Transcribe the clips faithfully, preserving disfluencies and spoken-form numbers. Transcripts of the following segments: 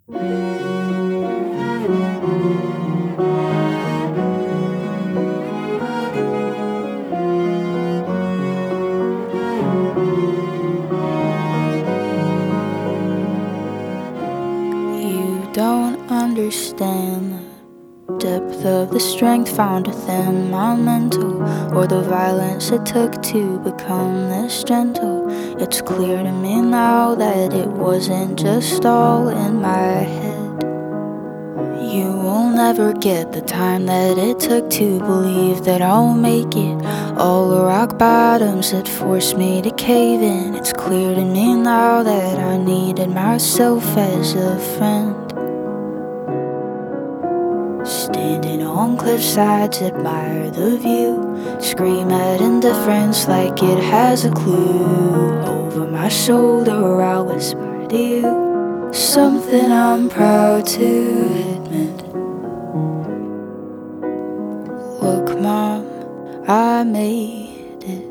You don't understand the depth of the strength found within my mental, or the violence it took to become this gentle. It's clear to me now that it wasn't just all in my head. You will never get the time that it took to believe that I'll make it. All the rock bottoms that forced me to cave in. It's clear to me now that I needed myself as a friend. Standing on cliff sides, admire the view. Scream at indifference like it has a clue. Over my shoulder I'll whisper to you something I'm proud to admit. Look, Mom, I made it.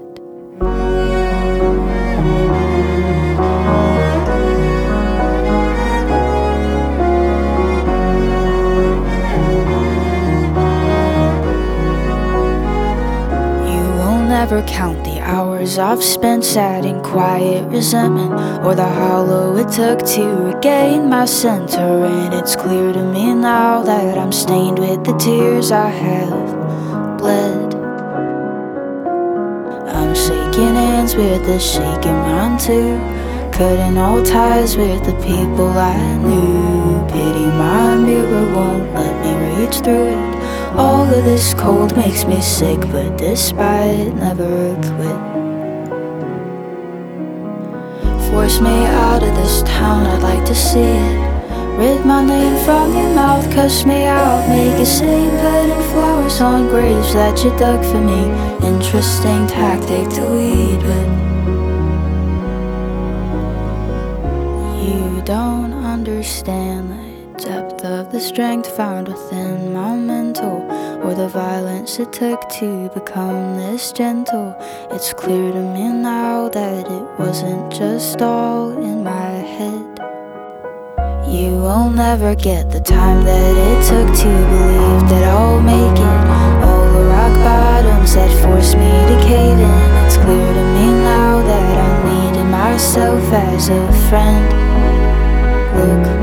Never count the hours I've spent sat in quiet resentment, or the hollow it took to regain my center. And it's clear to me now that I'm stained with the tears I have bled. I'm shaking hands with the shaking mind too, cutting all ties with the people I knew. Pity my mirror won't let me reach through it. All of this cold makes me sick, but despite never quit. Force me out of this town, I'd like to see it. Rid my name from your mouth, cuss me out, make a scene, putting flowers on graves that you dug for me. Interesting tactic to lead with. You don't understand the depth of the strength found within my mental, or the violence it took to become this gentle. It's clear to me now that it wasn't just all in my head. You will never get the time that it took to believe that I'll make it. All the rock bottoms that forced me to cave in. It's clear to me now that I needed myself as a friend. Look